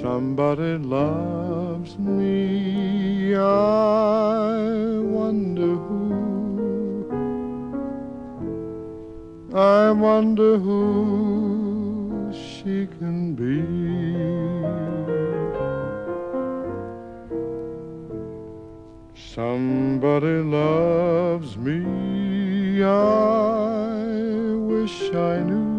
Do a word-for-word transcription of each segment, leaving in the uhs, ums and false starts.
Somebody loves me, I wonder who, I wonder who she can be. Somebody loves me, I wish I knew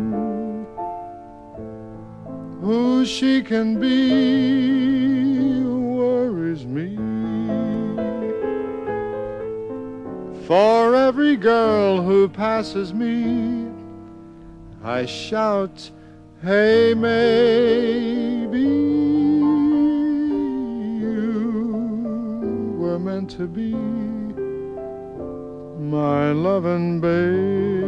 who she can be, worries me. For every girl who passes me, I shout, hey, maybe you were meant to be my loving baby.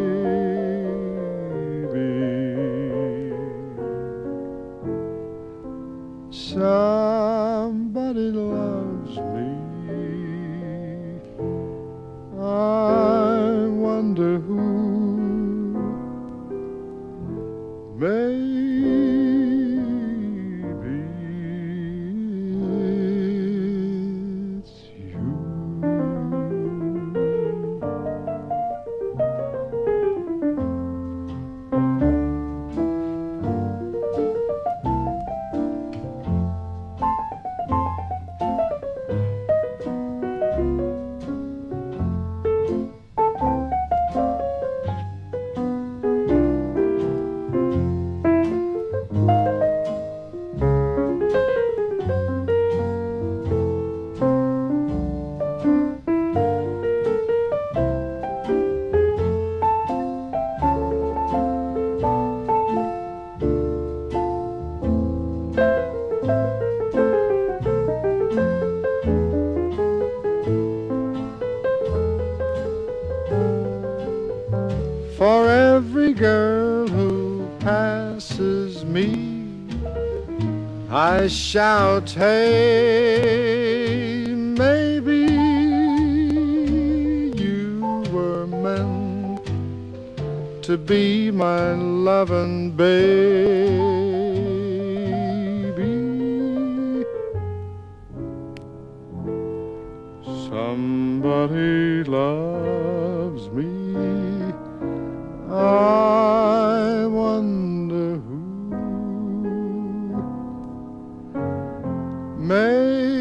Somebody loves me, I wonder who. Maybe it's you. For every girl who passes me, I shout, hey, maybe you were meant to be my loving baby. Somebody loves me, I wonder who. May